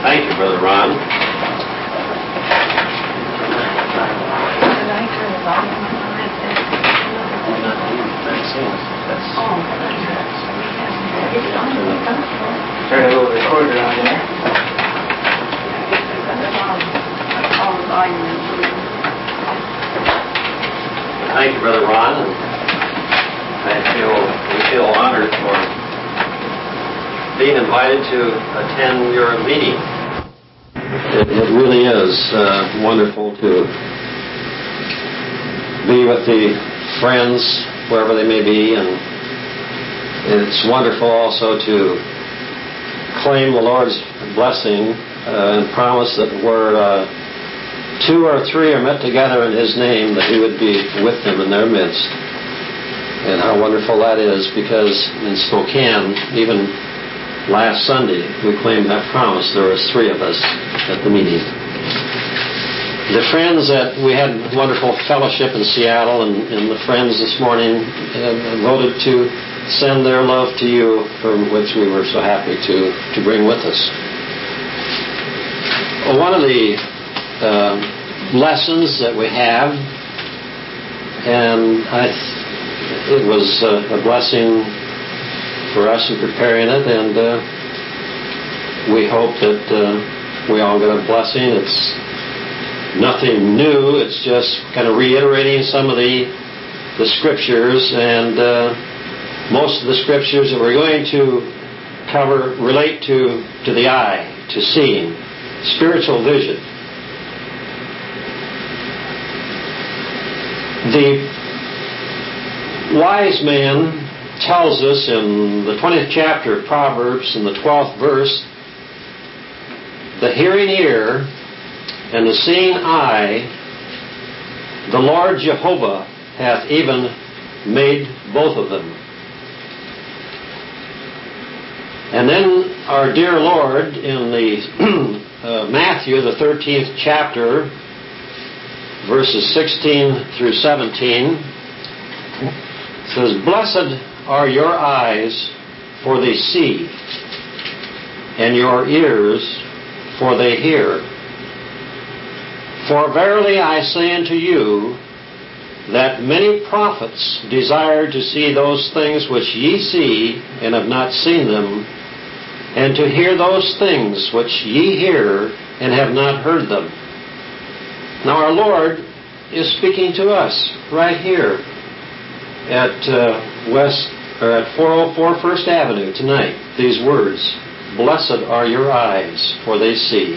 Thank you, Brother Ron. Turn a little recorder on there. Thank you, Brother Ron. We feel honored for being invited to attend your meeting. It really is wonderful to be with the friends wherever they may be, and it's wonderful also to claim the Lord's blessing and promise that where two or three are met together in His name, that He would be with them in their midst. And how wonderful that is, because in Spokane, even last Sunday, we claimed that promise. There was 3 of us at the meeting. The friends that we had wonderful fellowship in Seattle, and the friends this morning voted to send their love to you, for which we were so happy to bring with us. One of the lessons that we have, and it was a blessing for us in preparing it, and we hope that we all get a blessing. It's nothing new. It's just kind of reiterating some of the scriptures, and most of the scriptures that we're going to cover relate to the eye, to seeing, spiritual vision. The wise man tells us in the 20th chapter of Proverbs, in the 12th verse, the hearing ear and the seeing eye, the Lord Jehovah hath even made both of them. And then our dear Lord in the Matthew, the 13th chapter, verses 16 through 17, says, "Blessed are your eyes, for they see, and your ears, for they hear. For verily I say unto you, that many prophets desired to see those things which ye see, and have not seen them, and to hear those things which ye hear, and have not heard them." Now our Lord is speaking to us right here at 404 First Avenue tonight. These words, "Blessed are your eyes, for they see."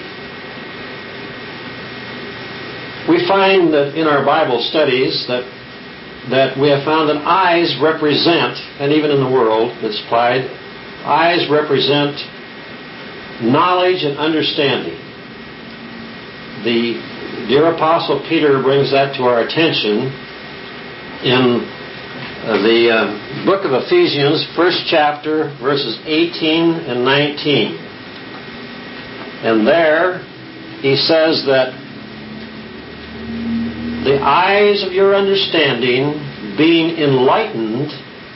We find that in our Bible studies that we have found that eyes represent, and even in the world it's applied, eyes represent knowledge and understanding. The dear Apostle Peter brings that to our attention in the book of Ephesians, 1st chapter, verses 18 and 19. And there he says that the eyes of your understanding being enlightened,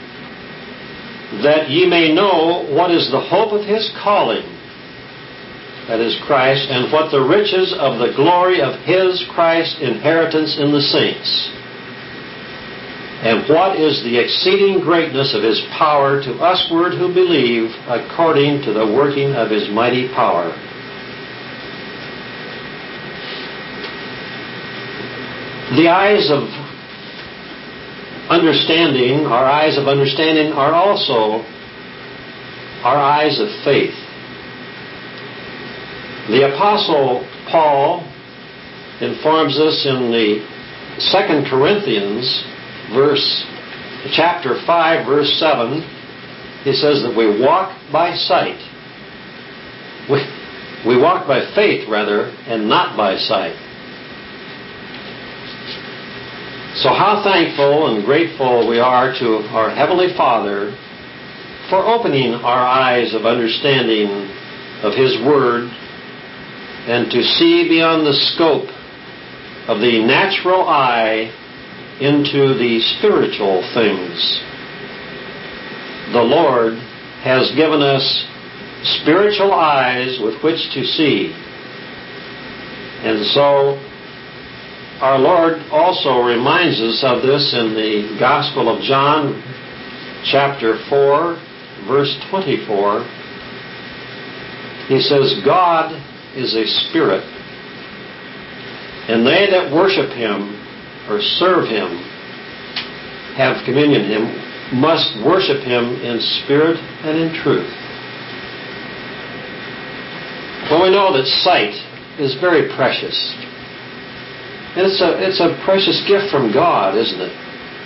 that ye may know what is the hope of His calling, that is Christ, and what the riches of the glory of His Christ inheritance in the saints, and what is the exceeding greatness of His power to usward who believe, according to the working of His mighty power. The eyes of understanding, our eyes of understanding, are also our eyes of faith. The Apostle Paul informs us in the 2 Corinthians, chapter 5, verse 7, he says that we walk by sight. We walk by faith, rather, and not by sight. So how thankful and grateful we are to our Heavenly Father for opening our eyes of understanding of His Word, and to see beyond the scope of the natural eye into the spiritual things. The Lord has given us spiritual eyes with which to see. And so our Lord also reminds us of this in the Gospel of John, chapter 4, verse 24. He says, God is a spirit, and they that worship Him or serve Him, have communion with Him, must worship Him in spirit and in truth. Well, we know that sight is very precious. And it's a precious gift from God, isn't it?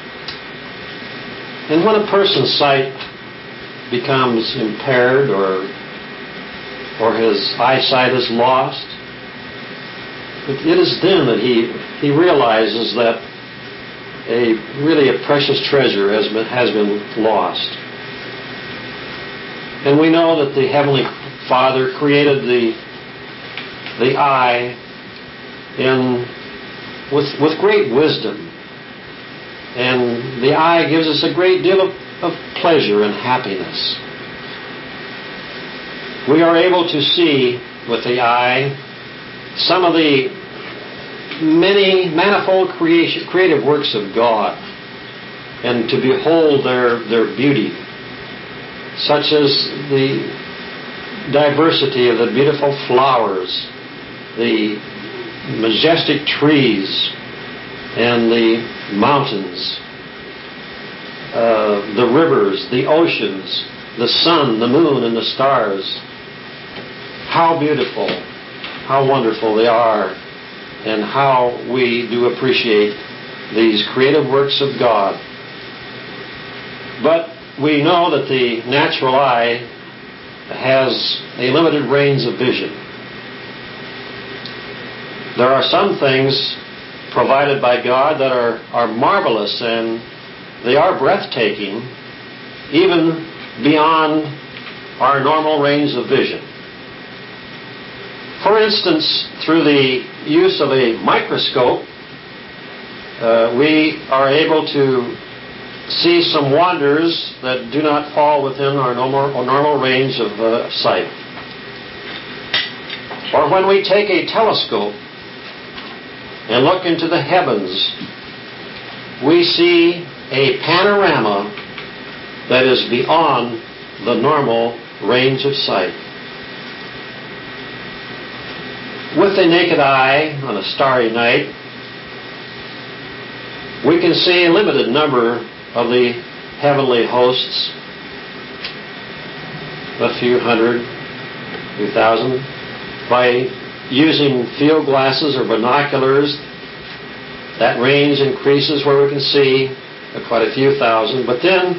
And when a person's sight becomes impaired or his eyesight is lost, it is then that he realizes that really a precious treasure has been lost. And we know that the Heavenly Father created the eye with great wisdom. And the eye gives us a great deal of pleasure and happiness. We are able to see with the eye some of the many manifold creative works of God, and to behold their beauty, such as the diversity of the beautiful flowers, the majestic trees, and the mountains, the rivers, the oceans, the sun, the moon, and the stars. How beautiful, how wonderful they are, and how we do appreciate these creative works of God. But we know that the natural eye has a limited range of vision. There are some things provided by God that are marvelous, and they are breathtaking, even beyond our normal range of vision. For instance, through the use of a microscope, we are able to see some wonders that do not fall within our normal range of sight. Or when we take a telescope and look into the heavens, we see a panorama that is beyond the normal range of sight. With the naked eye on a starry night, we can see a limited number of the heavenly hosts, a few hundred, a few thousand. By using field glasses or binoculars, that range increases where we can see quite a few thousand. But then,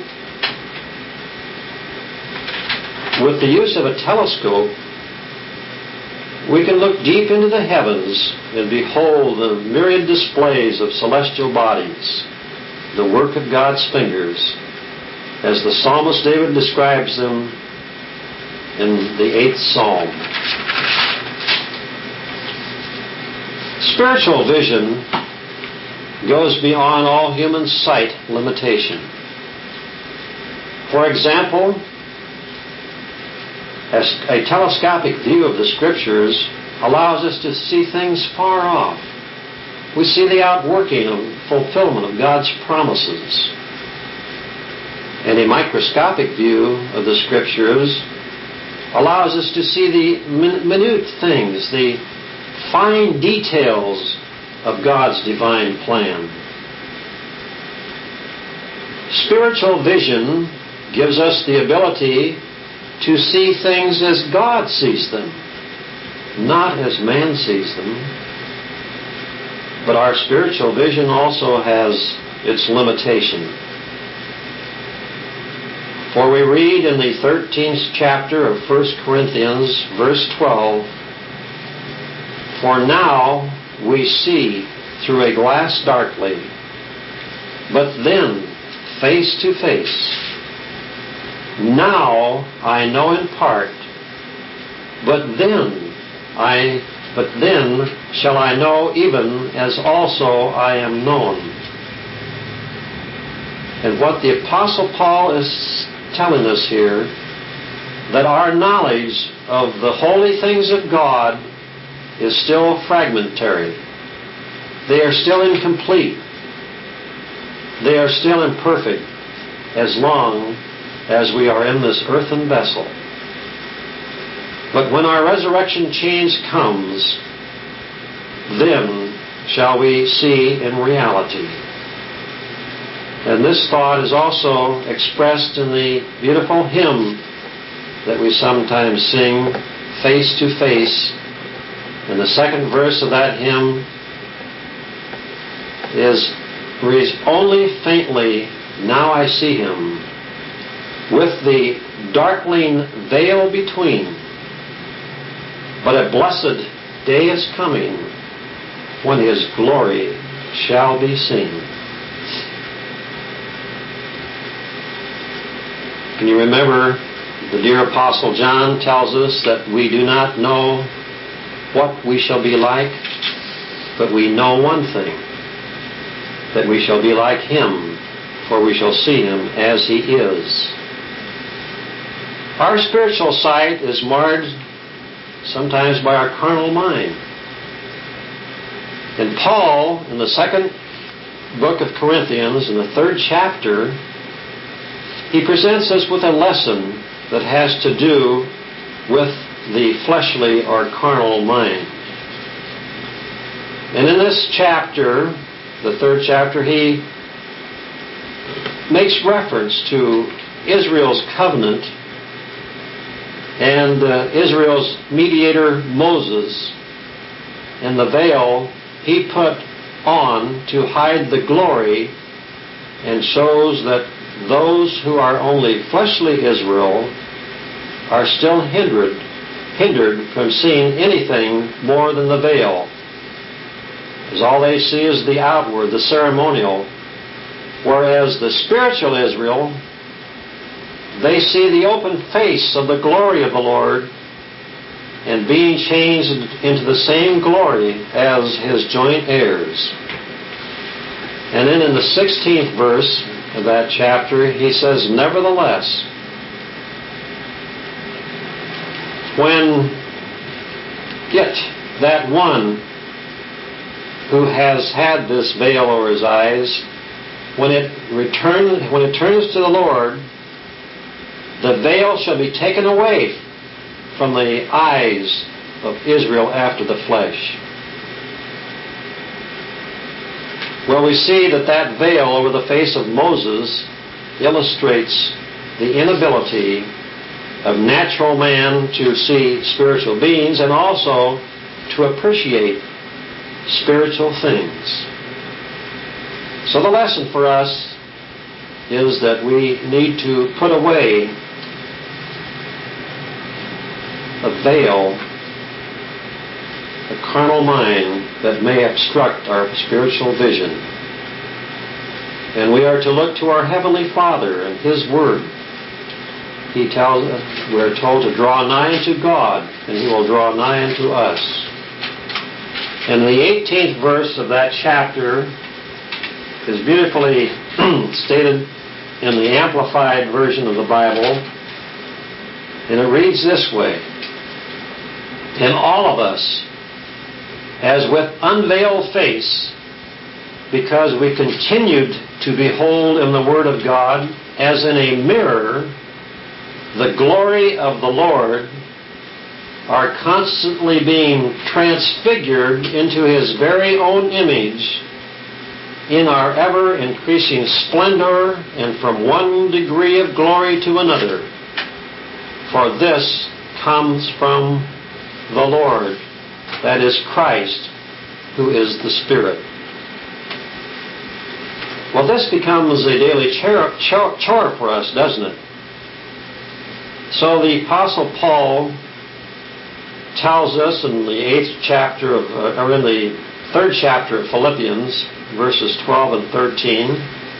with the use of a telescope, we can look deep into the heavens and behold the myriad displays of celestial bodies, the work of God's fingers, as the psalmist David describes them in the 8th Psalm. Spiritual vision goes beyond all human sight limitation. For example, a telescopic view of the Scriptures allows us to see things far off. We see the outworking and fulfillment of God's promises. And a microscopic view of the Scriptures allows us to see the minute things, the fine details of God's divine plan. Spiritual vision gives us the ability to see things as God sees them, not as man sees them. But our spiritual vision also has its limitation. For we read in the 13th chapter of 1 Corinthians, verse 12, "For now we see through a glass darkly, but then face to face. Now I know in part, but then shall I know even as also I am known." And what the Apostle Paul is telling us here that our knowledge of the holy things of God is still fragmentary. They are still incomplete. They are still imperfect as long as we are in this earthen vessel. But when our resurrection change comes, then shall we see in reality. And this thought is also expressed in the beautiful hymn that we sometimes sing, Face to Face. And the second verse of that hymn reads, only faintly now I see him, with the darkling veil between. But a blessed day is coming, when his glory shall be seen. Can you remember the dear Apostle John tells us that we do not know what we shall be like, but we know one thing, that we shall be like him, for we shall see him as he is. Our spiritual sight is marred sometimes by our carnal mind. And Paul, in the second book of Corinthians, in the 3rd chapter, he presents us with a lesson that has to do with the fleshly or carnal mind. And in this chapter, the 3rd chapter, he makes reference to Israel's covenant and Israel's mediator Moses and the veil he put on to hide the glory, and shows that those who are only fleshly Israel are still hindered from seeing anything more than the veil, as all they see is the outward, the ceremonial, whereas the spiritual Israel, they see the open face of the glory of the Lord and being changed into the same glory as his joint heirs. And then in the 16th verse of that chapter, he says, nevertheless, when that one who has had this veil over his eyes, when it turns to the Lord, the veil shall be taken away from the eyes of Israel after the flesh. Well, we see that veil over the face of Moses illustrates the inability of natural man to see spiritual beings and also to appreciate spiritual things. So the lesson for us is that we need to put away a veil, a carnal mind that may obstruct our spiritual vision. And we are to look to our Heavenly Father and His Word. He tells us, we're told to draw nigh unto God, and He will draw nigh unto us. And the 18th verse of that chapter is beautifully stated in the Amplified version of the Bible, and it reads this way, and all of us, as with unveiled face, because we continued to behold in the Word of God, as in a mirror, the glory of the Lord, are constantly being transfigured into His very own image in our ever-increasing splendor and from one degree of glory to another. For this comes from the Lord, that is Christ, who is the Spirit. Well, this becomes a daily chore for us, doesn't it? So the Apostle Paul tells us in the 8th chapter or in the 3rd chapter of Philippians, verses 12 and 13,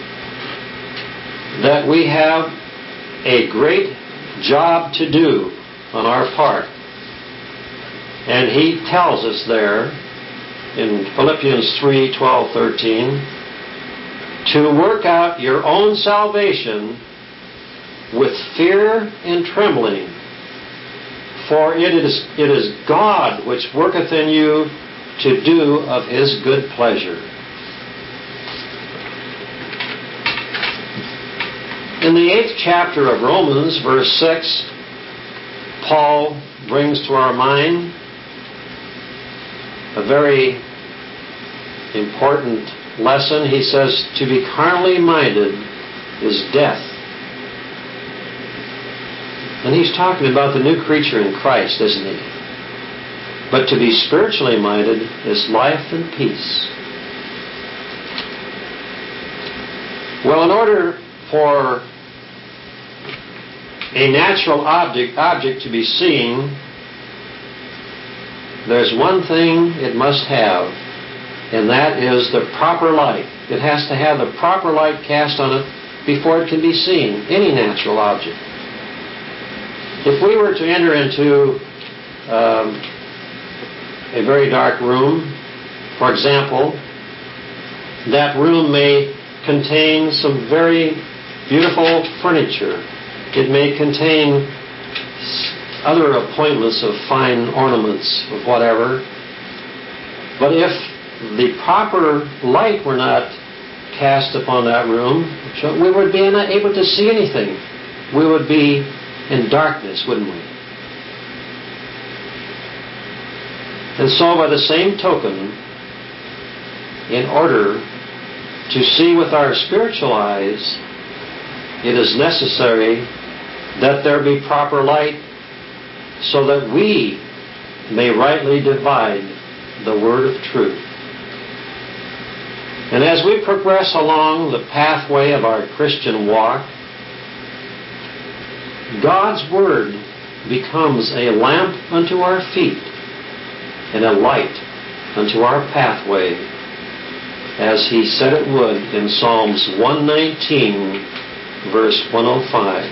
that we have a great job to do on our part. And he tells us there in Philippians 3, 12, 13, to work out your own salvation with fear and trembling, For it is God which worketh in you to do of His good pleasure. In the 8th chapter of Romans, verse 6, Paul brings to our mind a very important lesson. He says, to be carnally minded is death. And he's talking about the new creature in Christ, isn't he? But to be spiritually minded is life and peace. Well, in order for a natural object to be seen, there's one thing it must have, and that is the proper light. It has to have the proper light cast on it before it can be seen, any natural object. If we were to enter into a very dark room, for example, that room may contain some very beautiful furniture. It may contain other appointments of fine ornaments of whatever. But if the proper light were not cast upon that room, we would be unable to see anything. We would be in darkness, wouldn't we? And so by the same token, in order to see with our spiritual eyes, it is necessary that there be proper light so that we may rightly divide the word of truth. And as we progress along the pathway of our Christian walk, God's Word becomes a lamp unto our feet and a light unto our pathway, as He said it would in Psalms 119, verse 105.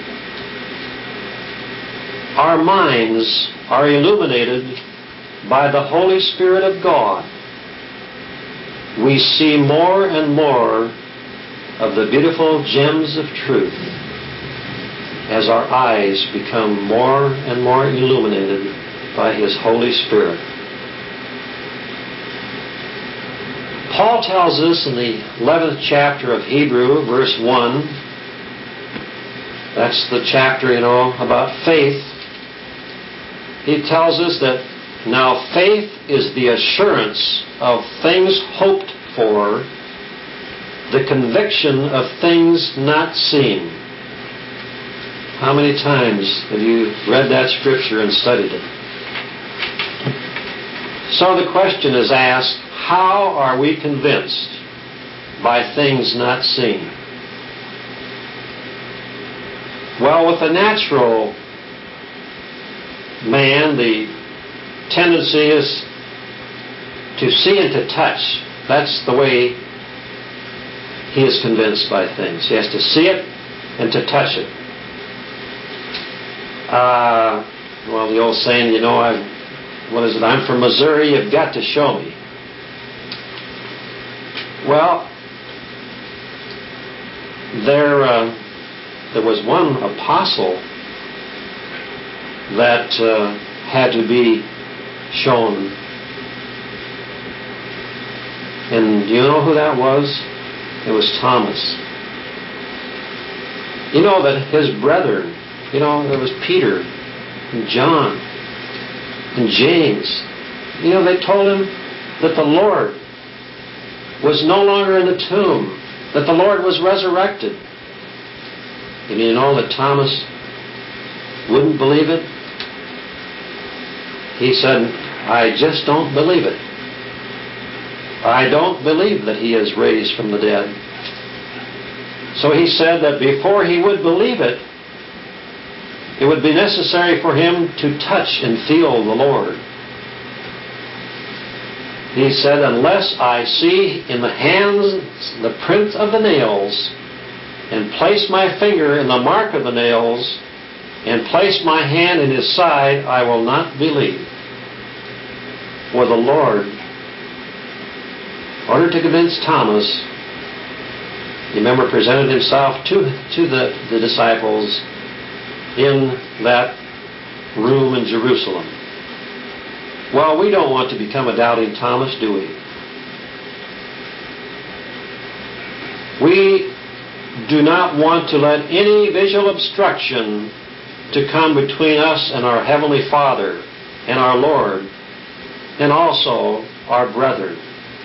Our minds are illuminated by the Holy Spirit of God. We see more and more of the beautiful gems of truth as our eyes become more and more illuminated by His Holy Spirit. Paul tells us in the 11th chapter of Hebrew, verse 1, that's the chapter, about faith. He tells us that now faith is the assurance of things hoped for, the conviction of things not seen. How many times have you read that scripture and studied it? So the question is asked, how are we convinced by things not seen? Well, with the natural man, the tendency is to see and to touch. That's the way he is convinced by things. He has to see it and to touch it. Well, the old saying, I'm from Missouri, you've got to show me. Well, there was one apostle that had to be shown. And do you know who that was? It was Thomas. You know that his brethren, there was Peter and John and James. They told him that the Lord was no longer in the tomb, that the Lord was resurrected. And you know that Thomas wouldn't believe it? He said, I just don't believe it. I don't believe that He is raised from the dead. So he said that before he would believe it, it would be necessary for him to touch and feel the Lord. He said, unless I see in the hands the print of the nails, and place my finger in the mark of the nails, and place my hand in His side, I will not believe. For the Lord, in order to convince Thomas, remember, presented Himself to the disciples in that room in Jerusalem. Well, we don't want to become a doubting Thomas, do we? We do not want to let any visual obstruction to come between us and our Heavenly Father and our Lord, and also our brethren.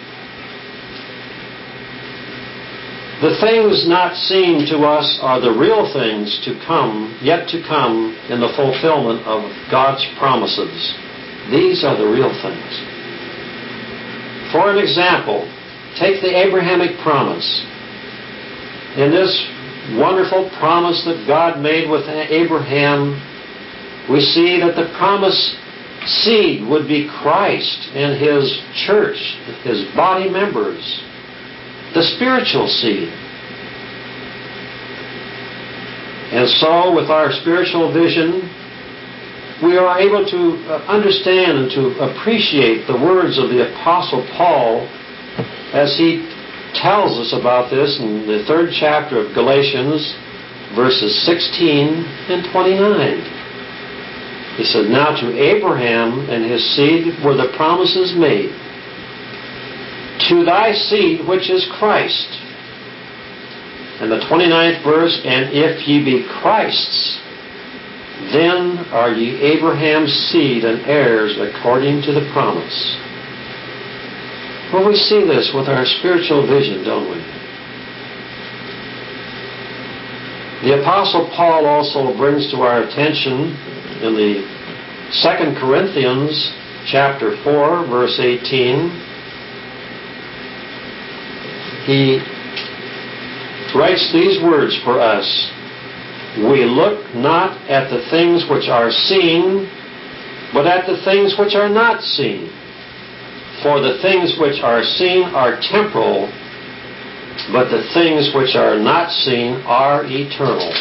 The things not seen to us are the real things to come, yet to come in the fulfillment of God's promises. These are the real things. For an example, take the Abrahamic promise. In this wonderful promise that God made with Abraham, we see that the promised seed would be Christ and His church, His body members, the spiritual seed. And so, with our spiritual vision, we are able to understand and to appreciate the words of the Apostle Paul as he tells us about this in the 3rd chapter of Galatians, verses 16 and 29. He said, "Now to Abraham and his seed were the promises made. To thy seed, which is Christ." And the 29th verse, "And if ye be Christ's, then are ye Abraham's seed and heirs according to the promise." Well, we see this with our spiritual vision, don't we? The Apostle Paul also brings to our attention in the 2 Corinthians chapter 4, verse 18, he writes these words for us: "We look not at the things which are seen, but at the things which are not seen. For the things which are seen are temporal, but the things which are not seen are eternal."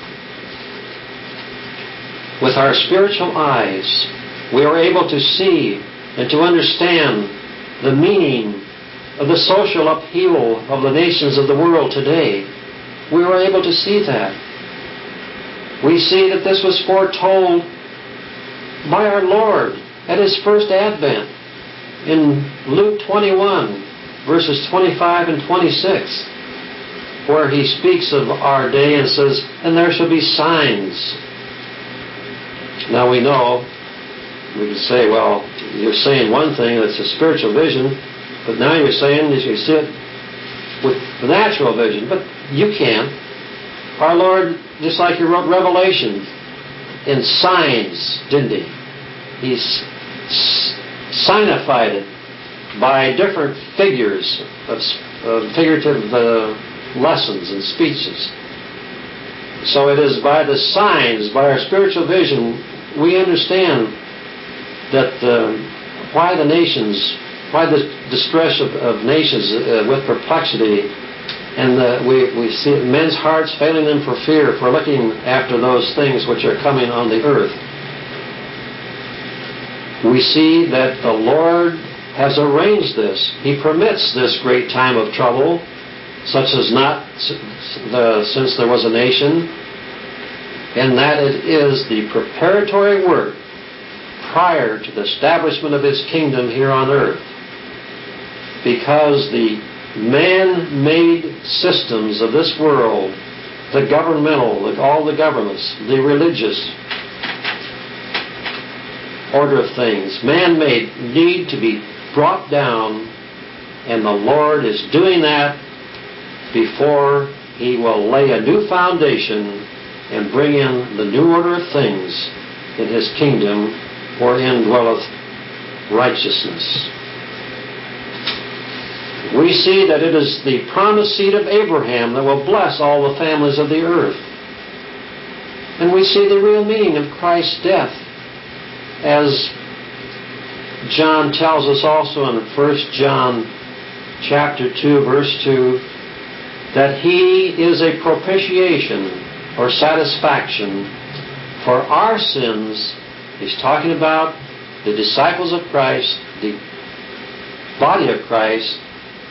With our spiritual eyes, we are able to see and to understand the meaning of the social upheaval of the nations of the world today. We are able to see that. We see that this was foretold by our Lord at His first advent in Luke 21, verses 25 and 26, where He speaks of our day and says, "And there shall be signs." Now we know, we can say, well, you're saying one thing, that's a spiritual vision, but now you're saying that you see it with the natural vision. But you can't. Our Lord, just like He wrote Revelation in signs, didn't He? He signified it by different figures of figurative lessons and speeches. So it is by the signs, by our spiritual vision, we understand that why the distress of nations with perplexity, and we see men's hearts failing them for fear, for looking after those things which are coming on the earth. We see that the Lord has arranged this. He permits this great time of trouble, such as not since there was a nation, and that it is the preparatory work prior to the establishment of His kingdom here on earth. Because the man-made systems of this world, the governmental, all the governments, the religious order of things, man-made, need to be brought down, and the Lord is doing that before He will lay a new foundation and bring in the new order of things in His kingdom, wherein dwelleth righteousness. We see that it is the promised seed of Abraham that will bless all the families of the earth. And we see the real meaning of Christ's death, as John tells us also in 1 John chapter 2, verse 2, that He is a propitiation or satisfaction for our sins. He's talking about the disciples of Christ, the body of Christ,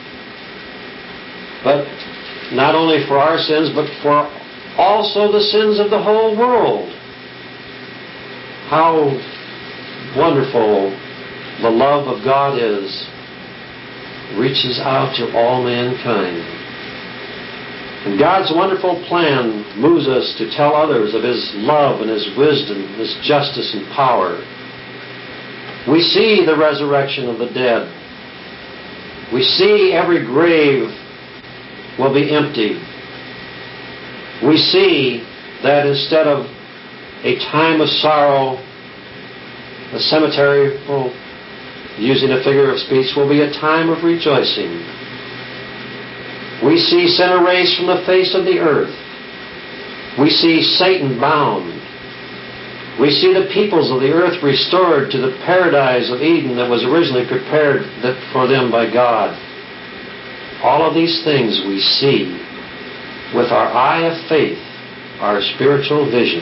but not only for our sins, but for also the sins of the whole world. how wonderful the love of God is. Reaches out to all mankind. And God's wonderful plan moves us to tell others of His love and His wisdom, His justice and power. We see the resurrection of the dead. We see every grave will be empty. We see that instead of a time of sorrow, the cemetery, using a figure of speech, will be a time of rejoicing. We see sin erased from the face of the earth. We see Satan bound. We see the peoples of the earth restored to the paradise of Eden that was originally prepared for them by God. All of these things we see with our eye of faith, our spiritual vision.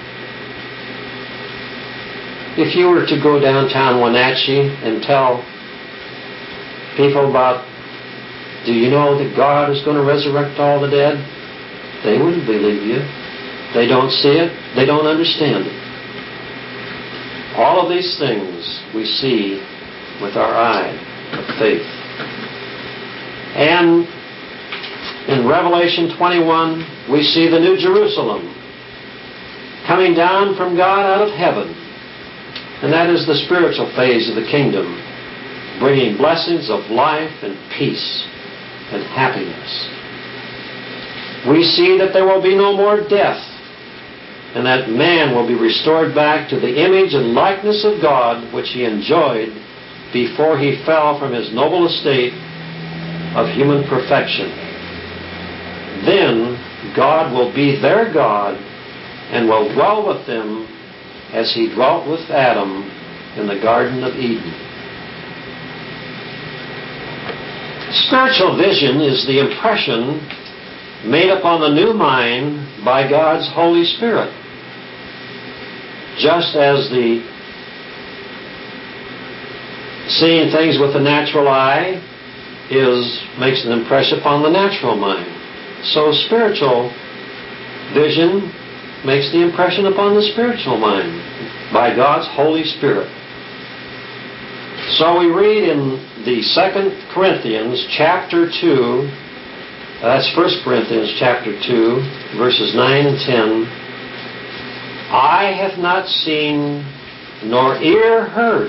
If you were to go downtown Wenatchee and tell people about, do you know that God is going to resurrect all the dead? They wouldn't believe you. They don't see it. They don't understand it. All of these things we see with our eye of faith. And in Revelation 21, we see the New Jerusalem coming down from God out of heaven. And that is the spiritual phase of the kingdom, bringing blessings of life and peace and happiness. We see that there will be no more death, and that man will be restored back to the image and likeness of God which he enjoyed before he fell from his noble estate of human perfection. Then God will be their God and will dwell with them as He dwelt with Adam in the Garden of Eden. Spiritual vision is the impression made upon the new mind by God's Holy Spirit. Just as the seeing things with the natural eye makes an impression upon the natural mind, so spiritual vision makes the impression upon the spiritual mind by God's Holy Spirit. So we read in the 2 Corinthians chapter 2, that's 1 Corinthians chapter 2, verses 9 and 10, eye hath not seen, nor ear heard,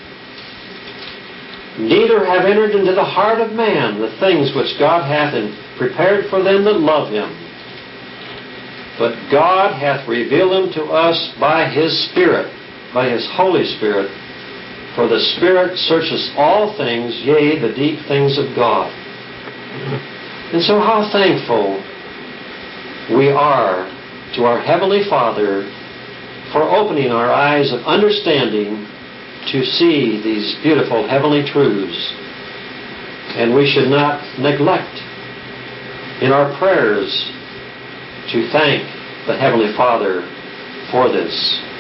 neither have entered into the heart of man the things which God hath prepared for them that love Him. But God hath revealed them to us by His Spirit, by His Holy Spirit. For the Spirit searches all things, yea, the deep things of God. And so how thankful we are to our Heavenly Father for opening our eyes of understanding to see these beautiful heavenly truths. And we should not neglect in our prayers to thank the Heavenly Father for this.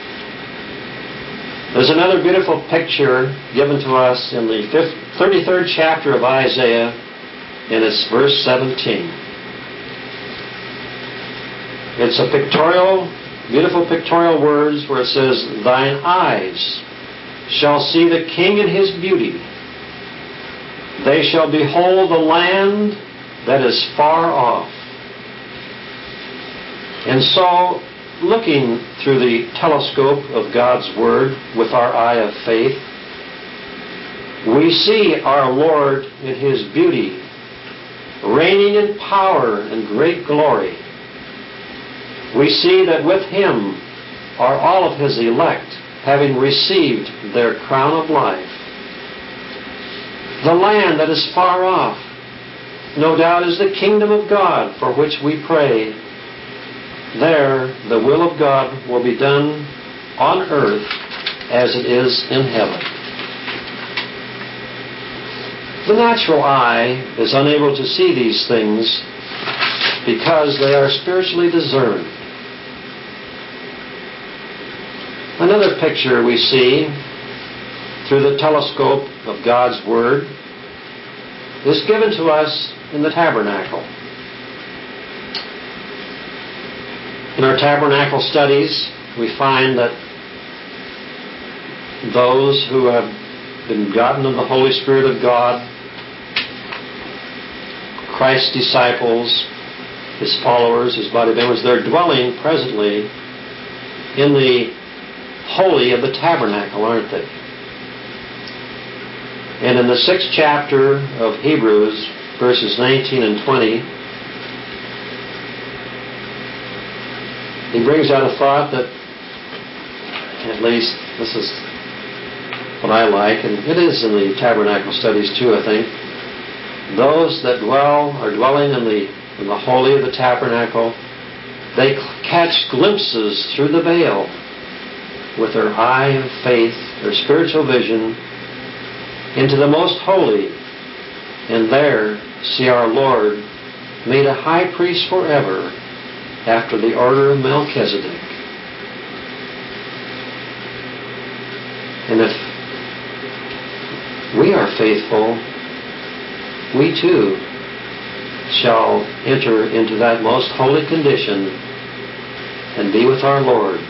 There's another beautiful picture given to us in the 33rd chapter of Isaiah, and it's verse 17. It's a beautiful pictorial words where it says, "Thine eyes shall see the King in His beauty. They shall behold the land that is far off." And so, looking through the telescope of God's Word with our eye of faith, we see our Lord in His beauty, reigning in power and great glory. We see that with Him are all of His elect, having received their crown of life. The land that is far off, no doubt, is the kingdom of God for which we pray. There, the will of God will be done on earth as it is in heaven. The natural eye is unable to see these things because they are spiritually discerned. Another picture we see through the telescope of God's Word is given to us in the tabernacle. In our tabernacle studies, we find that those who have been begotten of the Holy Spirit of God, Christ's disciples, His followers, His body members, they're dwelling presently in the holy of the tabernacle, aren't they? And in the 6th chapter of Hebrews, verses 19 and 20, he brings out a thought that, at least this is what I like, and it is in the tabernacle studies too, I think. Those that are dwelling in the holy of the tabernacle, they catch glimpses through the veil with their eye of faith, their spiritual vision, into the most holy, and there see our Lord made a high priest forever after the order of Melchizedek. And if we are faithful, we too shall enter into that most holy condition and be with our Lord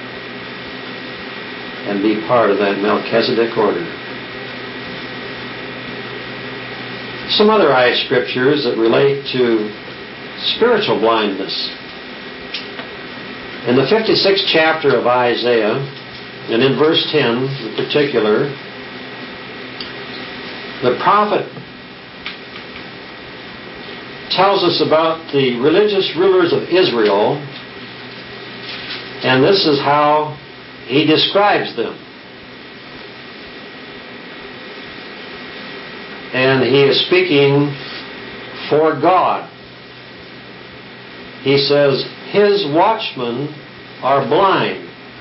and be part of that Melchizedek order. Some other eye scriptures that relate to spiritual blindness. In the 56th chapter of Isaiah, and in verse 10 in particular, the prophet tells us about the religious rulers of Israel, and this is how he describes them. And he is speaking for God. He says, His watchmen are blind.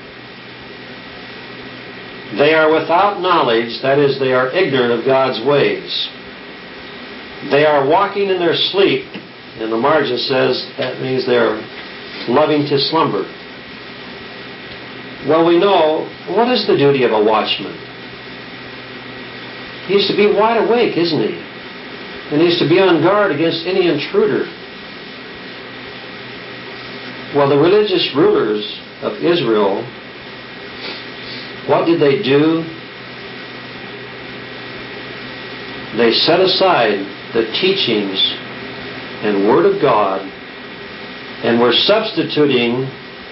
They are without knowledge, that is, they are ignorant of God's ways. They are walking in their sleep, and the margin says that means they are loving to slumber. Well, we know, what is the duty of a watchman? He is to be wide awake, isn't he? And he is to be on guard against any intruder. Well, the religious rulers of Israel, what did they do? They set aside the teachings and Word of God and were substituting,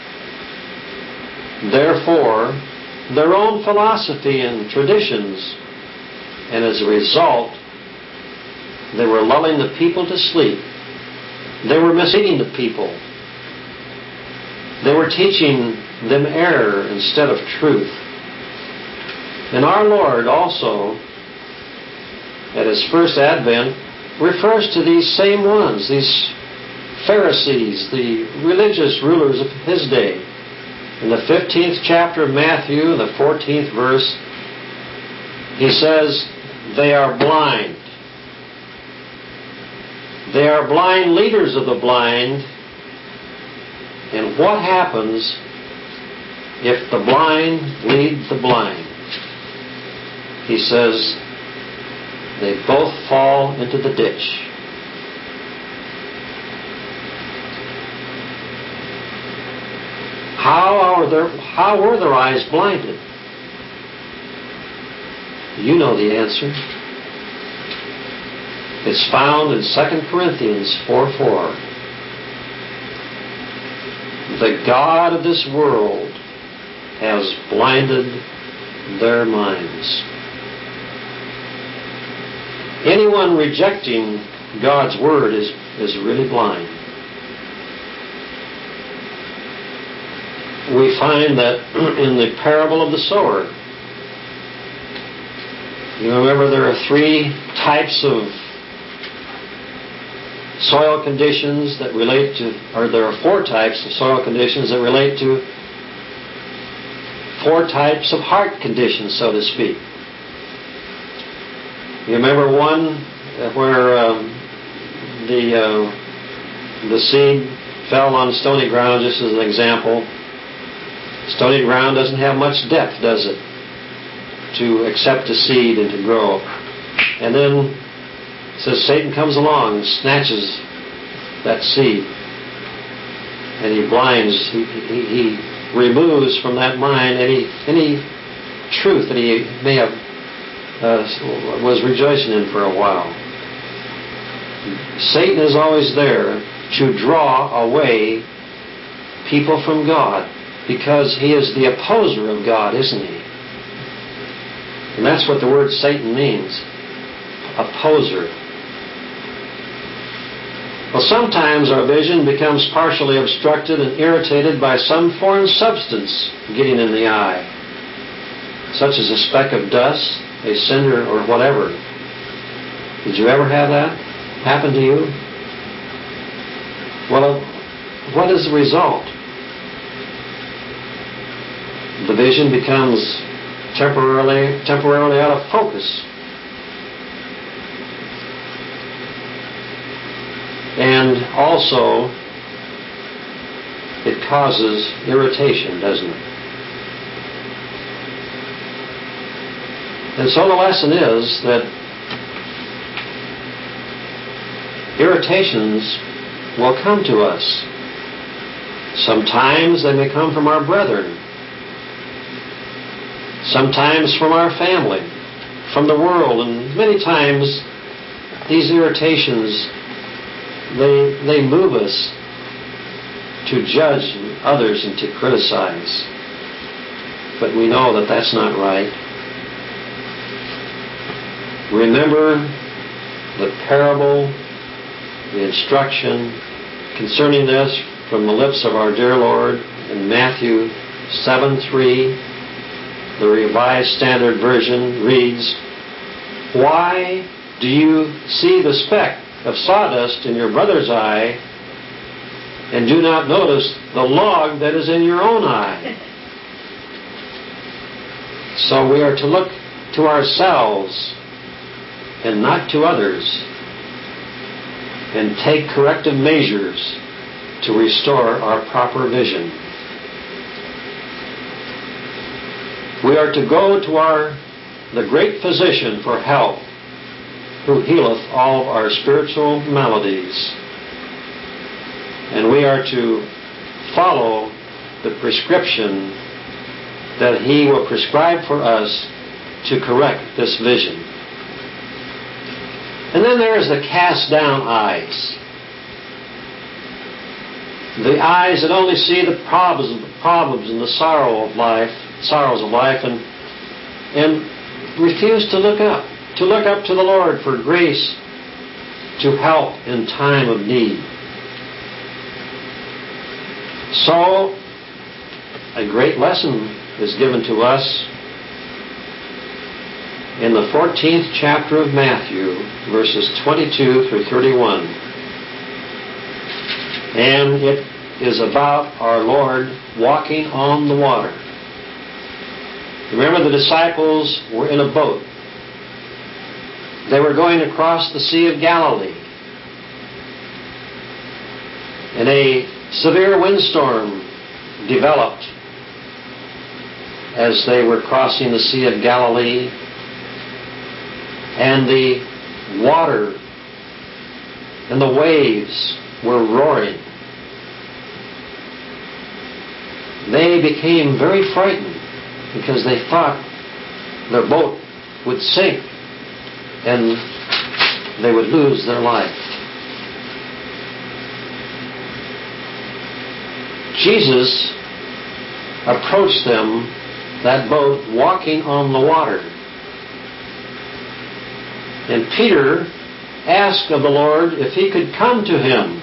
therefore, their own philosophy and traditions. And as a result, they were lulling the people to sleep. They were misleading the people. They were teaching them error instead of truth. And our Lord also, at His first advent, refers to these same ones, these Pharisees, the religious rulers of His day. In the 15th chapter of Matthew, the 14th verse, He says, they are blind. They are blind leaders of the blind. And what happens if the blind lead the blind? He says, they both fall into the ditch. How were their eyes blinded? You know the answer. It's found in 2 Corinthians 4:4. The God of this world has blinded their minds. Anyone rejecting God's Word is really blind. We find that in the parable of the sower. You remember there are 3 types of soil conditions that relate to, or there are 4 types of soil conditions that relate to 4 types of heart conditions, so to speak. You remember one where the seed fell on stony ground, just as an example. Stony ground doesn't have much depth, does it, to accept a seed and to grow. And then it says Satan comes along and snatches that seed, and he blinds, he removes from that mind any truth that he may have was rejoicing in for a while. Satan is always there to draw away people from God, because he is the opposer of God, isn't he? And that's what the word Satan means. Opposer. Well, sometimes our vision becomes partially obstructed and irritated by some foreign substance getting in the eye, such as a speck of dust, a cinder, or whatever. Did you ever have that happen to you? Well, what is the result? The vision becomes temporarily out of focus. And also, it causes irritation, doesn't it? And so the lesson is that irritations will come to us. Sometimes they may come from our brethren. Sometimes from our family, from the world. And many times these irritations, they move us to judge others and to criticize. But we know that that's not right. Remember the parable, the instruction concerning this from the lips of our dear Lord in Matthew 7:3. The Revised Standard Version reads, "Why do you see the speck of sawdust in your brother's eye and do not notice the log that is in your own eye?" So we are to look to ourselves and not to others, and take corrective measures to restore our proper vision. We are to go to the great physician for help, who healeth all of our spiritual maladies. And we are to follow the prescription that he will prescribe for us to correct this vision. And then there is the cast down eyes. The eyes that only see the problems and the sorrows of life, and refuse to look up to the Lord for grace to help in time of need. So, a great lesson is given to us in the 14th chapter of Matthew, verses 22 through 31. And it is about our Lord walking on the water. Remember, the disciples were in a boat. They were going across the Sea of Galilee. And a severe windstorm developed as they were crossing the Sea of Galilee. And the water and the waves were roaring. They became very frightened because they thought their boat would sink and they would lose their life. Jesus approached them, that boat, walking on the water. And Peter asked of the Lord if he could come to him.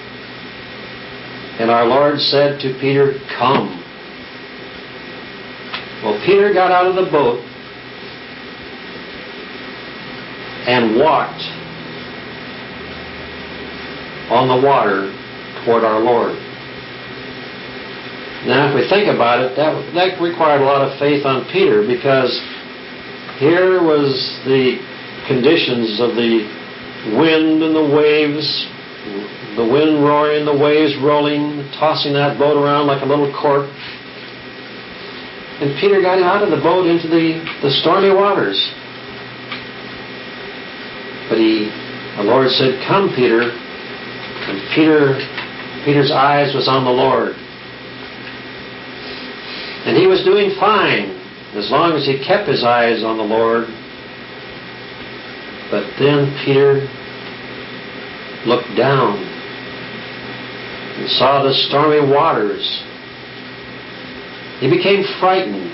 And our Lord said to Peter, "Come." Well, Peter got out of the boat and walked on the water toward our Lord. Now, if we think about it, that required a lot of faith on Peter, because here was the conditions of the wind and the waves, the wind roaring, the waves rolling, tossing that boat around like a little cork. And Peter got out of the boat into the stormy waters. But the Lord said, "Come, Peter." And Peter's eyes was on the Lord. And he was doing fine as long as he kept his eyes on the Lord. But then Peter looked down and saw the stormy waters. He became frightened.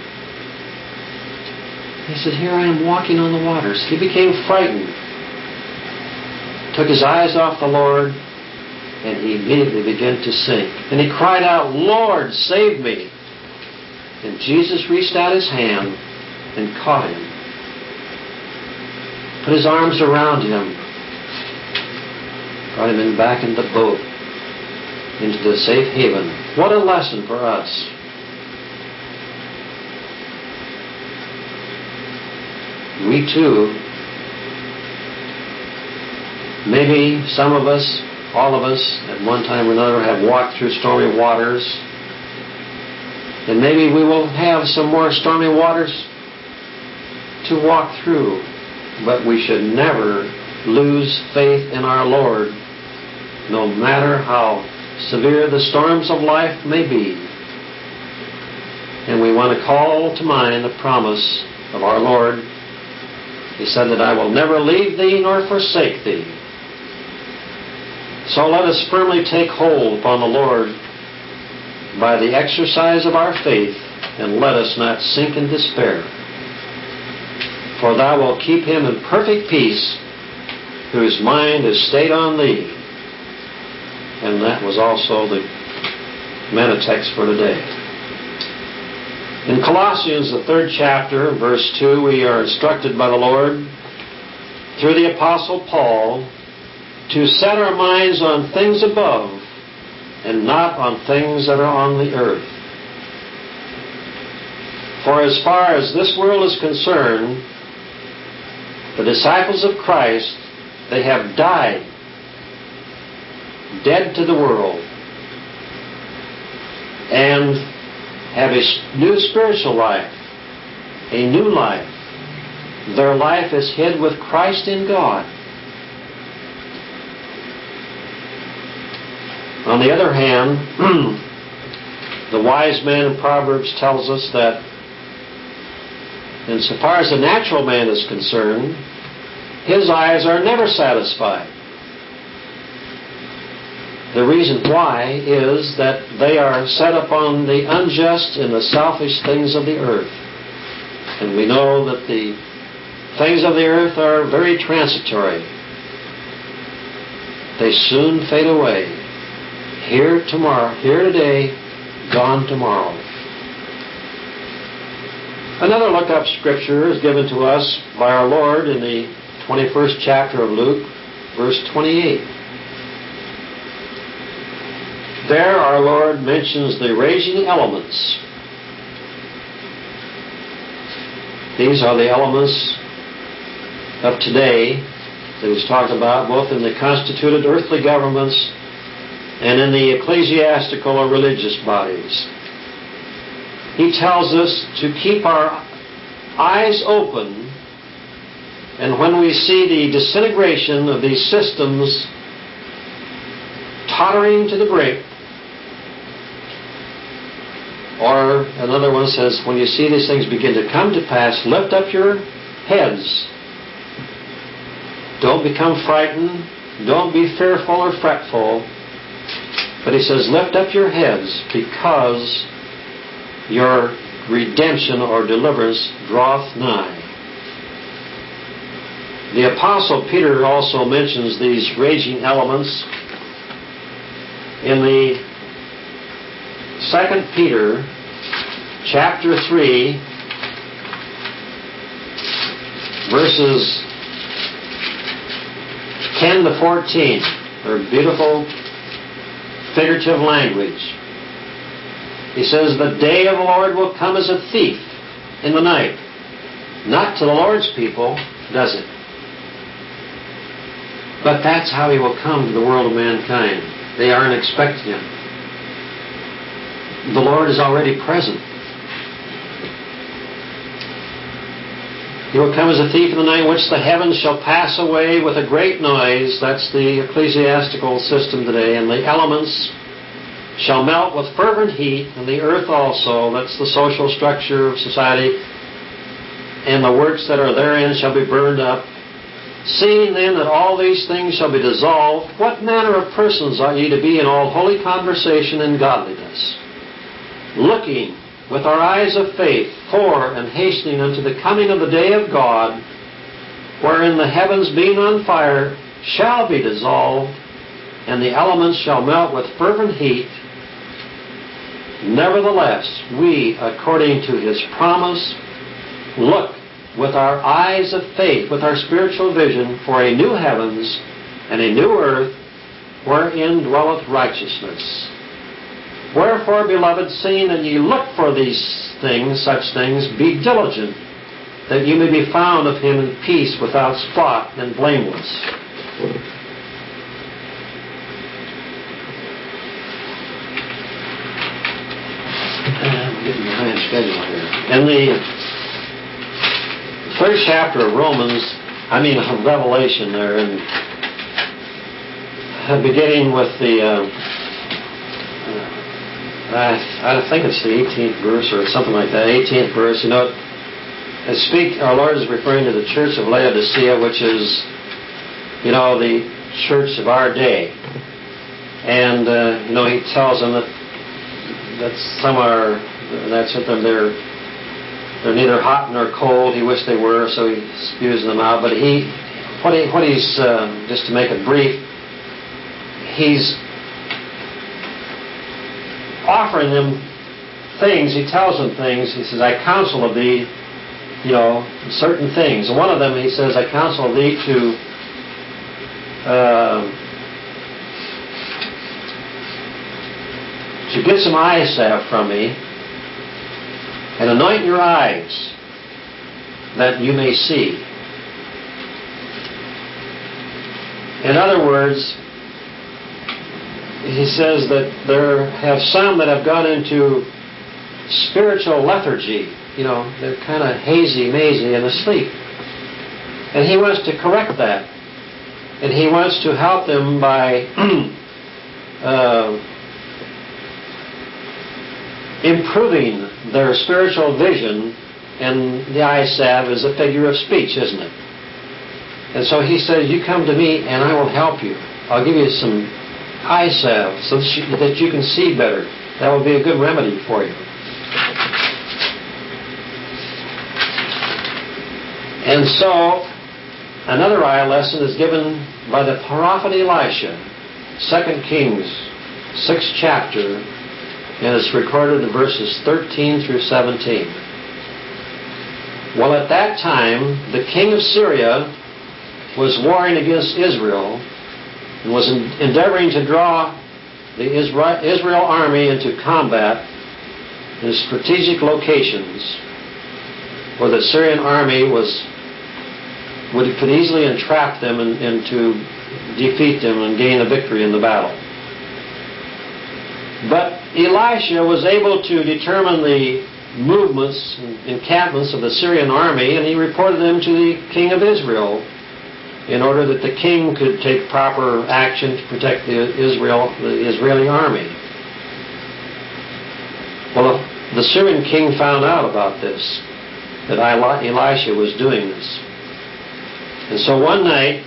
He said, "Here I am walking on the waters." He became frightened, took his eyes off the Lord, and he immediately began to sink. And he cried out, "Lord, save me!" And Jesus reached out his hand and caught him, put his arms around him, brought him back in the boat, into the safe haven. What a lesson for us. We too, maybe some of us, all of us, at one time or another have walked through stormy waters. And maybe we will have some more stormy waters to walk through. But we should never lose faith in our Lord, no matter how severe the storms of life may be. And we want to call to mind the promise of our Lord. He said that I will never leave thee nor forsake thee. So let us firmly take hold upon the Lord by the exercise of our faith, and let us not sink in despair. For thou wilt keep him in perfect peace, whose mind is stayed on thee. And that was also the manna text for today. In Colossians, the 3rd chapter, verse 2, we are instructed by the Lord, through the Apostle Paul, to set our minds on things above and not on things that are on the earth. For as far as this world is concerned, the disciples of Christ, they have died, dead to the world, and have a new spiritual life, a new life. Their life is hid with Christ in God. On the other hand, the wise man in Proverbs tells us that insofar as the natural man is concerned, his eyes are never satisfied. The reason why is that they are set upon the unjust and the selfish things of the earth. And we know that the things of the earth are very transitory. They soon fade away. Here tomorrow, here today, gone tomorrow. Another look-up scripture is given to us by our Lord in the 21st chapter of Luke, verse 28. There our Lord mentions the raging elements. These are the elements of today that he's talked about, both in the constituted earthly governments and in the ecclesiastical or religious bodies. He tells us to keep our eyes open, and when we see the disintegration of these systems tottering to the brink, or another one says, when you see these things begin to come to pass, lift up your heads. Don't become frightened. Don't be fearful or fretful. But he says, lift up your heads, because your redemption or deliverance draweth nigh. The Apostle Peter also mentions these raging elements in the 2 Peter chapter 3, verses 10 to 14. They're beautiful figurative language. He says, the day of the Lord will come as a thief in the night. Not to the Lord's people, does it? But that's how he will come to the world of mankind. They aren't expecting him. The Lord is already present. He will come as a thief in the night, in which the heavens shall pass away with a great noise. That's the ecclesiastical system today. And the elements shall melt with fervent heat, and the earth also, that's the social structure of society, and the works that are therein shall be burned up. Seeing then that all these things shall be dissolved, what manner of persons ought ye to be in all holy conversation and godliness? Looking with our eyes of faith for and hastening unto the coming of the day of God, wherein the heavens being on fire shall be dissolved, and the elements shall melt with fervent heat. Nevertheless, we, according to His promise, look with our eyes of faith, with our spiritual vision, for a new heavens and a new earth, wherein dwelleth righteousness. Wherefore, beloved, seeing that ye look for these things, such things, be diligent, that you may be found of Him in peace, without spot and blameless. I'm getting behind schedule here. In the third chapter of of Revelation there, and beginning with the, I think it's the 18th verse or something like that, 18th verse, our Lord is referring to the church of Laodicea, which is, the church of our day. And, He tells them that some are, they're neither hot nor cold. He wished they were, so He spews them out. But what he's just to make it brief, He's offering them things. He tells them things. He says, I counsel of thee, certain things. And one of them, He says, I counsel of thee to get some eye salve from me, and anoint your eyes, that you may see. In other words, He says that there have some that have gone into spiritual lethargy. They're kind of hazy-mazy and asleep. And He wants to correct that. And He wants to help them by improving their spiritual vision. And the eye salve is a figure of speech, isn't it? And so He says, you come to me and I will help you. I'll give you some eye salve so that you can see better. That will be a good remedy for you. And so, another eye lesson is given by the prophet Elisha, 2 Kings, 6th chapter, and it's recorded in verses 13 through 17. Well, at that time, the king of Syria was warring against Israel and was endeavoring to draw the Israel army into combat in strategic locations where the Syrian army could easily entrap them and to defeat them and gain a victory in the battle. But Elisha was able to determine the movements and encampments of the Syrian army, and he reported them to the king of Israel in order that the king could take proper action to protect the Israeli army. Well, the Syrian king found out about this, that Elisha was doing this. And so one night,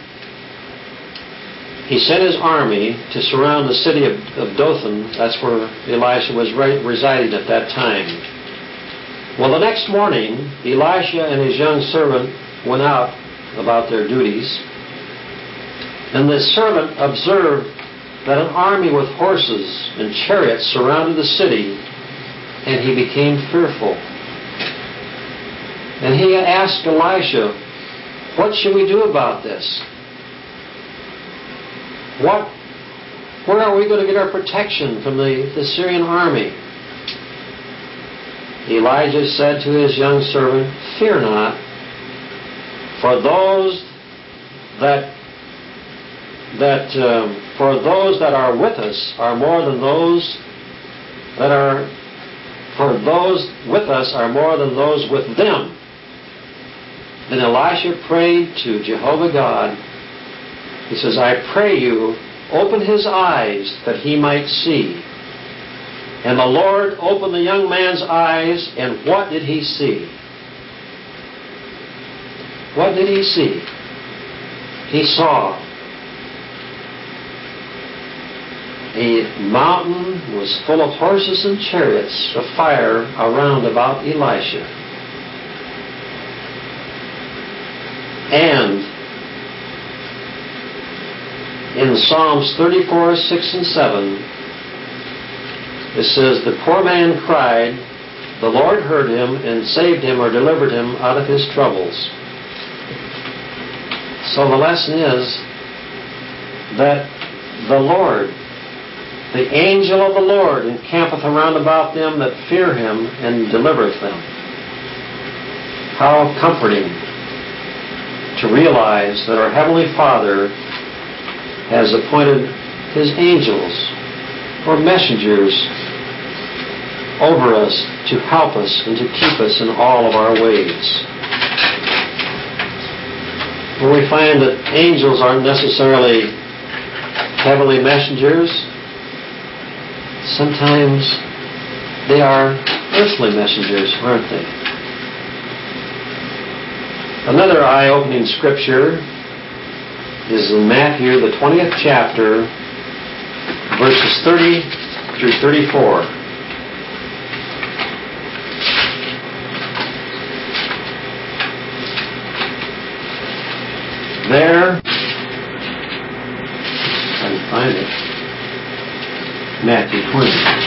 he sent his army to surround the city of Dothan. That's where Elisha was residing at that time. Well, the next morning, Elisha and his young servant went out about their duties. And the servant observed that an army with horses and chariots surrounded the city, and he became fearful. And he asked Elisha, what should we do about this? Where are we going to get our protection from the Syrian army? Elijah said to his young servant, fear not, for those that are with us are more than those that are. For those with us are more than those with them. Then Elisha prayed to Jehovah God. He says, I pray you, open his eyes that he might see. And the Lord opened the young man's eyes, and what did he see? What did he see? He saw a mountain was full of horses and chariots of fire around about Elisha. And in Psalms 34, 6 and 7, it says, the poor man cried, the Lord heard him and saved him or delivered him out of his troubles. So the lesson is that the Lord, the angel of the Lord, encampeth around about them that fear him and delivereth them. How comforting to realize that our Heavenly Father has appointed His angels or messengers over us to help us and to keep us in all of our ways. When we find that angels aren't necessarily heavenly messengers, sometimes they are earthly messengers, aren't they? Another eye-opening scripture is in Matthew, the 20th chapter, verses 30 through 34. There, I can find it, Matthew 20.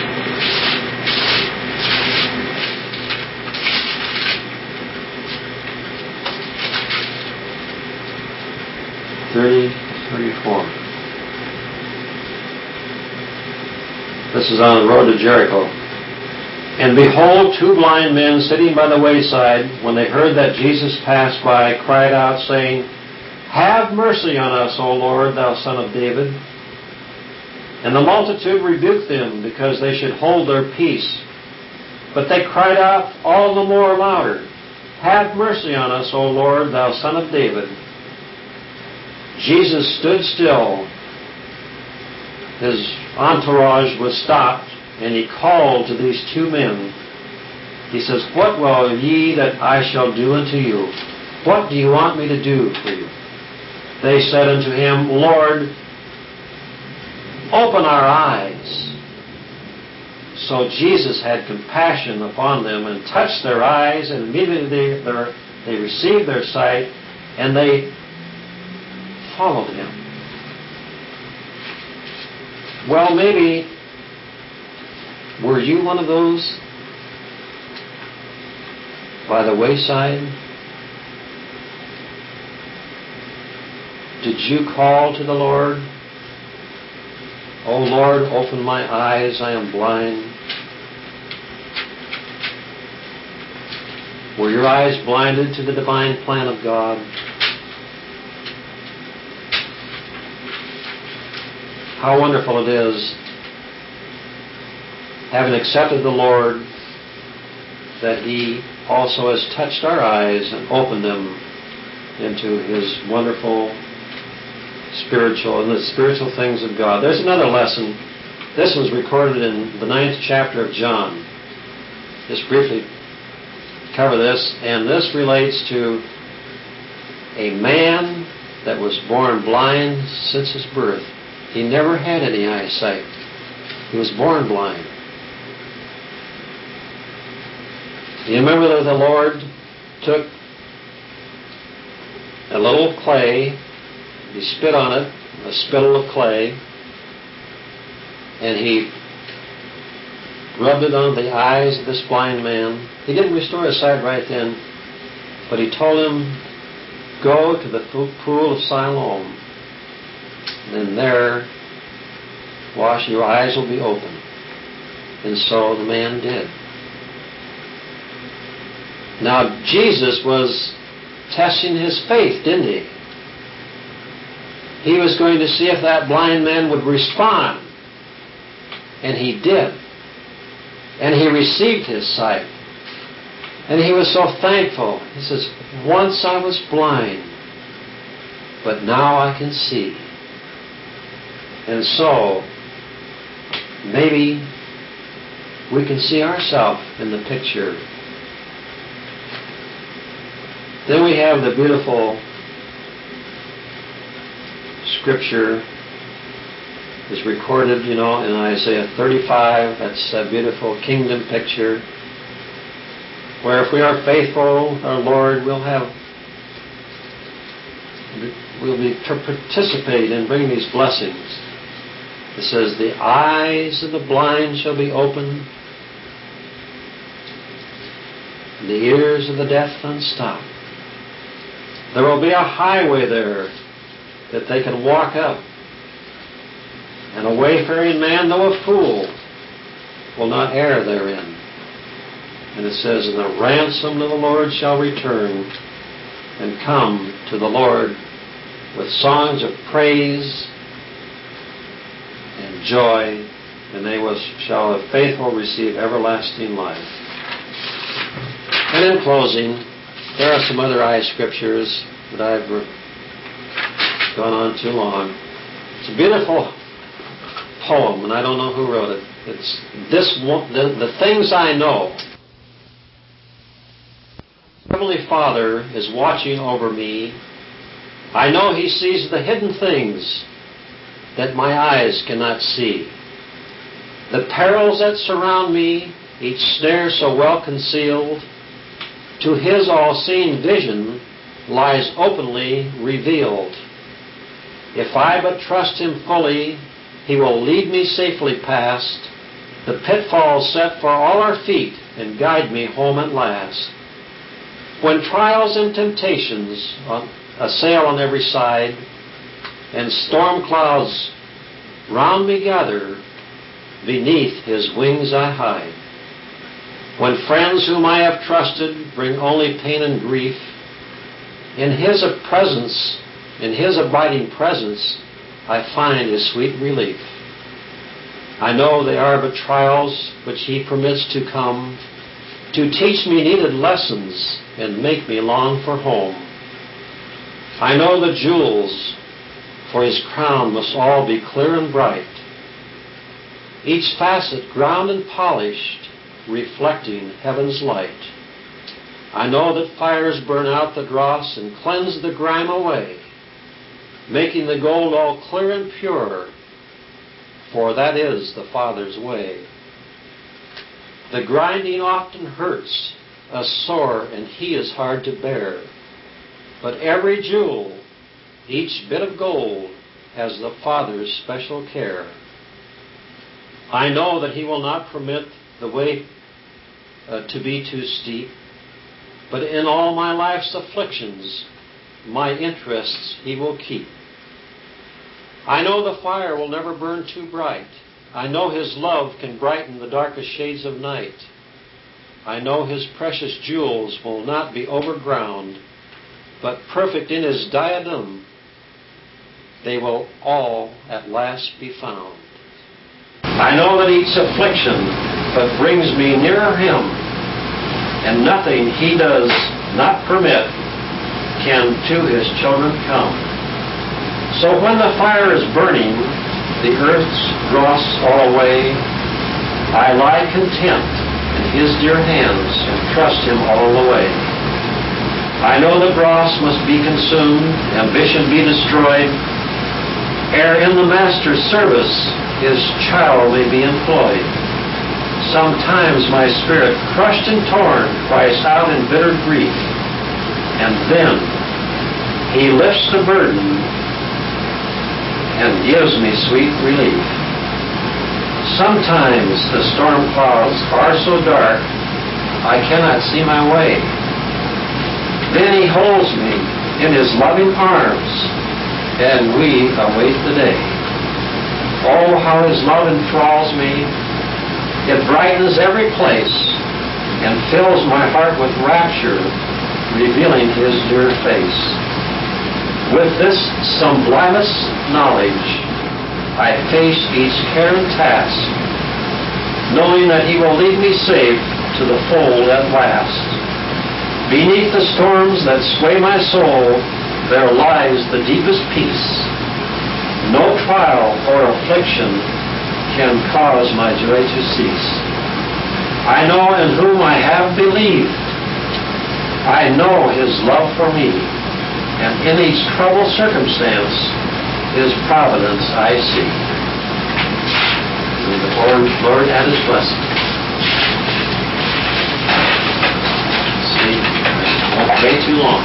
34. This is on the road to Jericho. And behold, two blind men sitting by the wayside, when they heard that Jesus passed by, cried out, saying, Have mercy on us, O Lord, thou Son of David. And the multitude rebuked them, because they should hold their peace. But they cried out all the more louder, Have mercy on us, O Lord, thou Son of David. Jesus stood still. His entourage was stopped, and he called to these two men. He says, What will ye that I shall do unto you? What do you want me to do for you? They said unto him, Lord, open our eyes. So Jesus had compassion upon them and touched their eyes, and immediately they received their sight, and they followed him. Well, maybe were you one of those by the wayside? Did you call to the Lord? Oh Lord, open my eyes, I am blind. Were your eyes blinded to the divine plan of God? How wonderful it is, having accepted the Lord, that He also has touched our eyes and opened them into His wonderful spiritual and the spiritual things of God. There's another lesson. This was recorded in the 9th chapter of John. Just briefly cover this, and this relates to a man that was born blind since his birth. He never had any eyesight. He was born blind. You remember that the Lord took a little clay, He spit on it, a spittle of clay, and He rubbed it on the eyes of this blind man. He didn't restore his sight right then, but He told him, Go to the pool of Siloam, and there wash, your eyes will be open. And so the man did. Now Jesus was testing his faith, didn't He? He was going to see if that blind man would respond. And he did. And he received his sight. And he was so thankful. He says, Once I was blind, but now I can see. And so, maybe we can see ourselves in the picture Then we have the beautiful scripture is recorded, in Isaiah 35. That's a beautiful kingdom picture where if we are faithful, our Lord will be participate in bringing these blessings. It says, the eyes of the blind shall be opened, and the ears of the deaf unstopped. There will be a highway there that they can walk up, and a wayfaring man, though a fool, will not err therein. And it says, and the ransom of the Lord shall return and come to the Lord with songs of praise and joy, and they shall the faithful receive everlasting life. And in closing, there are some other scriptures that I've gone on too long. It's a beautiful poem, and I don't know who wrote it. It's this one, the things I know. Heavenly Father is watching over me. I know He sees the hidden things that my eyes cannot see. The perils that surround me, each snare so well concealed, to His all-seeing vision lies openly revealed. If I but trust Him fully, He will lead me safely past the pitfalls set for all our feet and guide me home at last. When trials and temptations assail on every side, and storm clouds round me gather, beneath His wings I hide. When friends whom I have trusted bring only pain and grief, in His presence, in His abiding presence, I find His sweet relief. I know they are but trials which He permits to come, to teach me needed lessons and make me long for home. I know the jewels for His crown must all be clear and bright, each facet ground and polished, reflecting heaven's light. I know that fires burn out the dross and cleanse the grime away, making the gold all clear and pure, for that is the Father's way. The grinding often hurts us sore, and He is hard to bear. But every jewel, each bit of gold, has the Father's special care. I know that He will not permit the way to be too steep, but in all my life's afflictions, my interests He will keep. I know the fire will never burn too bright. I know His love can brighten the darkest shades of night. I know His precious jewels will not be overground, but perfect in His diadem, they will all at last be found. I know that each affliction but brings me nearer Him, and nothing He does not permit can to His children come. So when the fire is burning, the earth's dross all away, I lie content in His dear hands and trust Him all the way. I know the dross must be consumed, ambition be destroyed, ere in the Master's service His child may be employed. Sometimes my spirit, crushed and torn, cries out in bitter grief, and then He lifts the burden and gives me sweet relief. Sometimes the storm clouds are so dark I cannot see my way. Then He holds me in His loving arms, and we await the day. Oh, how His love enthralls me. It brightens every place and fills my heart with rapture, revealing His dear face. With this sublimest knowledge, I face each care and task, knowing that He will lead me safe to the fold at last. Beneath the storms that sway my soul, there lies the deepest peace. No trial or affliction can cause my joy to cease. I know in whom I have believed, I know His love for me, and in each troubled circumstance, His providence I see. May the Lord add His blessing. See, won't wait too long.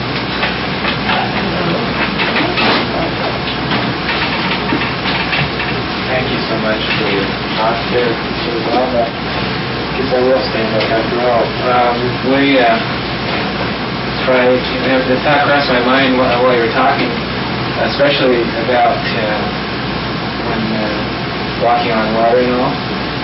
Thank you so much for your talk there. I guess I will stand up after all. The thought crossed my mind while you were talking, especially about when walking on water and all.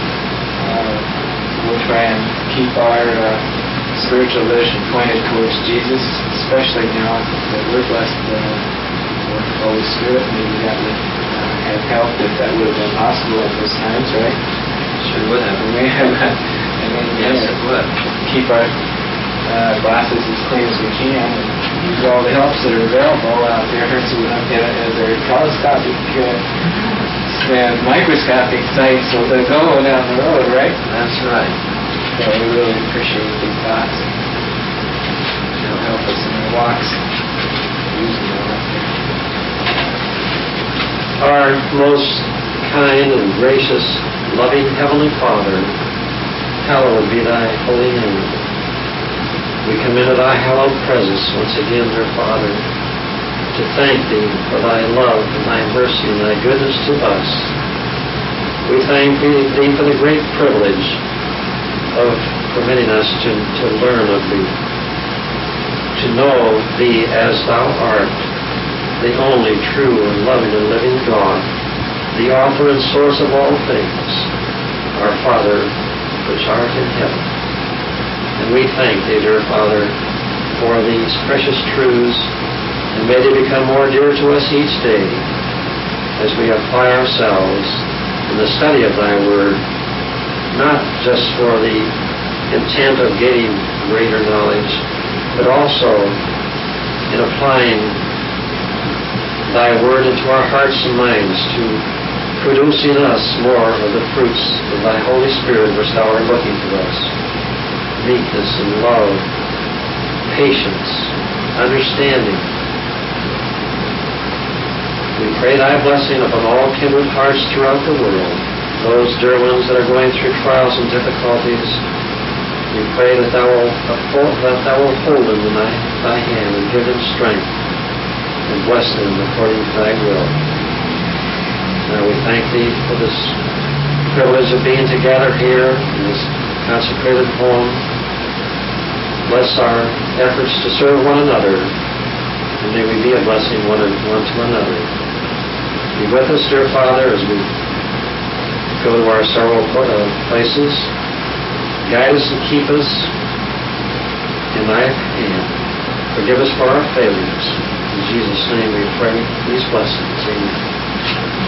We'll try and keep our spiritual vision pointed towards Jesus, especially now that we're blessed with the Holy Spirit. Maybe that would have helped if that would have been possible at those times, right? Sure would have. We may have, Yes, it would. Keep our glasses as clean as we can and use all the helps that are available out there so we don't get their telescopic and microscopic sights so they're going down the road, right? That's right. So we really appreciate these thoughts. They'll help us in our walks. Using them up there. Our most kind and gracious, loving Heavenly Father, hallowed be Thy holy name. We come into Thy hallowed presence once again, dear Father, to thank Thee for Thy love and Thy mercy and Thy goodness to us. We thank Thee for the great privilege of permitting us to learn of Thee, to know Thee as Thou art, the only true and loving and living God, the author and source of all things, our Father which art in heaven. And we thank Thee, dear Father, for these precious truths, and may they become more dear to us each day as we apply ourselves in the study of Thy Word, not just for the intent of gaining greater knowledge, but also in applying Thy Word into our hearts and minds to produce in us more of the fruits of Thy Holy Spirit which Thou art looking for us. Meekness and love, patience, understanding. We pray Thy blessing upon all kindred hearts throughout the world, those dear ones that are going through trials and difficulties. We pray that Thou will hold them in Thy hand and give them strength and bless them according to Thy will. Now we thank Thee for this privilege of being together here in this consecrated home. Bless our efforts to serve one another, and may we be a blessing one to another. Be with us, dear Father, as we go to our several places. Guide us and keep us in Thy hand. Forgive us for our failures. In Jesus' name we pray these blessings. Amen.